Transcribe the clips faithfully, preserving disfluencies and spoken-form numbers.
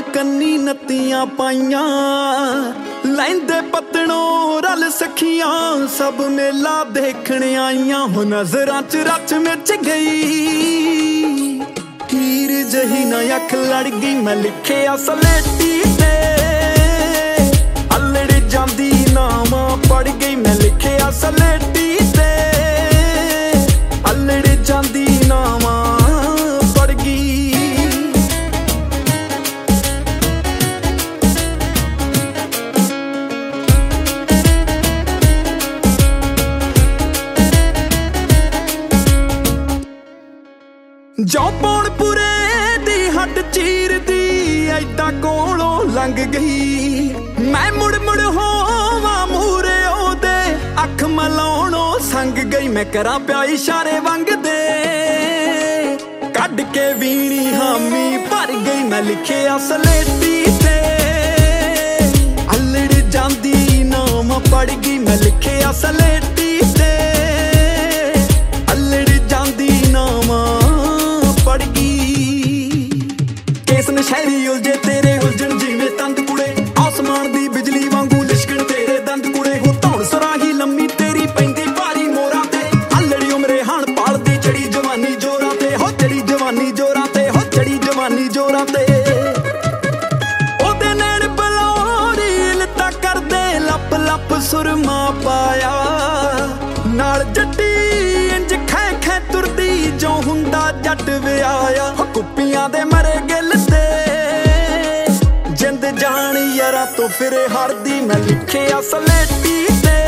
ਕੰਨੀ ਨੱਤੀਆਂ ਪਾਈਆਂ ਲੈਂਦੇ ਪਤਣੋਂ ਰਲ ਸਖੀਆਂ ਸਭ ਮੇਲਾ ਦੇਖਣ ਆਈਆਂ ਹੋ ਨਜ਼ਰਾਂ ਚ ਰਚ ਮਿਚ ਗਈ ਹੀਰ ਜਹੀ ਨਾ ਅੱਖ ਲੜ ਗਈ ਮੈਂ ਲਿਖਿਆ ਸਲੇਟੀ ਤੇ ਅਲੜ ਜਾਂਦੀ ਨਾਵਾਂ ਪੜ ਗਈ ਮੈਂ ਲਿਖਿਆ ਸਲੇਟੀ ਤੇ ਅਲੜ ਜਾਂਦੀ ਨਾਵਾਂ ਪੜ ਗਈ ਜੋ ਪੌਣਪੁਰੇ ਦੀ ਹੱਟ ਚੀਰਦੀ ਐਦਾਂ ਕੋਲੋਂ ਲੰਘ ਗਈ ਮੈਂ ਮੁੜ ਮੁੜ ਹੋਵਾਂ ਮੂਰੇ ਉਹਦੇ ਅੱਖ ਮਲਾਉਣੋਂ ਸੰਗ ਗਈ ਮੈਂ ਕਰਾਂ ਪਿਆ ਇਸ਼ਾਰੇ ਵੰਗਦੇ ਕੱਢ ਕੇ ਵੀਣੀ ਹਾਮੀ ਭਰ ਗਈ ਮੈਂ ਲਿਖਿਆ ਸਲੇਟੀ ਤੇ ਅਲੜ ਜਾਂਦੀ ਨਾਮ ਪੜ ਗਈ ਮੈਂ ਲਿਖਿਆ ਸਲੇਟੀ ਤੇ ਅਲੜ ਜਾਂਦੀ ਨਾਮ ਪੜ ਗਈ ਕੇਸ ਨਸ਼ਹਿਰੀ ਉਲਝੇ ਤੇਰੇ ਉਲਝਣ ਜਿਵੇਂ ਤੰਦ ਕੁੜੇ ਆਸਮਾਨ ਦੀ ਬਿਜਲੀ ਵਾਂਗੂ ਲਿਸ਼ਕਣ ਤੇਰੇ ਦੰਦ ਕੁੜੇ ਹੋ ਧੌਣ ਸਰਾਹੀ ਲੰਮੀ ਤੇਰੀ ਪੈਂਦੀ ਭਾਰੀ ਮੋਰਾਂ ਤੇ ਅਲੜੀ ਉਮਰੇ ਹਾਣ ਪਾਲਦੀ ਚੜੀ ਜਵਾਨੀ ਜੋਰਾਂ ਤੇ ਹੋ ਚੜੀ ਜਵਾਨੀ ਜੋਰਾਂ ਤੇ ਹੋ ਚੜੀ ਜਵਾਨੀ ਜੋਰਾਂ ਤੇ ਉਹਦੇ ਨੈਣ ਬਲੌਰੀ ਲੱਤਾਂ ਕਰਦੇ ਲੱਪ ਲੱਪ ਸੁਰਮਾ ਪਾਇਆ ਨਾਲ ਜੱਟੀ ਇੰਜ ਖੈ ਖੈ ਤੁਰਦੀ ਜੋ ਹੁੰਦਾ ਜੱਟ ਵਿਆਇਆ ਕੁੱਪੀਆਂ ਦੇ ਮਰੇ ਗਿੱਲ ਤੇ ਜਿੰਦ ਜਾਣ ਯਾਰਾਂ ਤੋਂ ਫਿਰੇ ਹਰਦੀ ਮੈਂ ਲਿਖਿਆ ਸਲੇਟੀ ਤੇ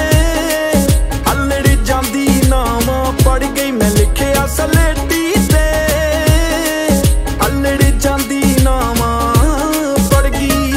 ਅਲੜ ਜਾਂਦੀ ਨਾਵਾਂ ਪੜ ਗਈ ਮੈਂ ਲਿਖਿਆ ਸਲੇਟੀ ਤੇ ਅਲੜ ਜਾਂਦੀ ਨਾਵਾਂ ਪੜ ਗਈ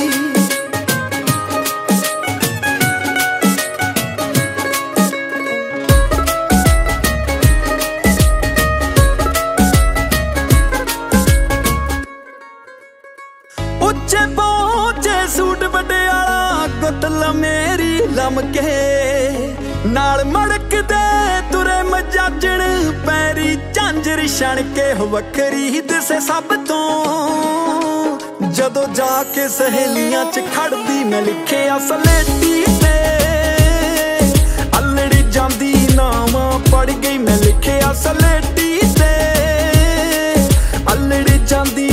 ਉੱਚੇ ਪਹੁੰਚੇ ਸੂਟ ਵਡਿਆਲਾ ਗੁੱਤਲ ਮੇਰੀ ਲਮਕੇ ਨਾਲ ਮੜਕਦੇ ਤੁਰੇ ਮਜਾਜਣ ਪੈਰੀ ਝਾਂਜਰ ਛਣ ਕੇ ਵੱਖਰੀ ਦਿਸੇ ਸਭ ਤੋਂ ਜਦੋਂ ਜਾ ਕੇ ਸਹੇਲੀਆਂ ਚ ਖੜਦੀ ਮੈਂ ਲਿਖਿਆ ਸਲੇਟੀ ਤੇ ਅਲੜ ਜਾਂਦੀ ਨਾਵਾਂ ਪੜ ਗਈ ਮੈਂ ਲਿਖਿਆ ਸਲੇਟੀ ਤੇ ਅਲੜ ਜਾਂਦੀ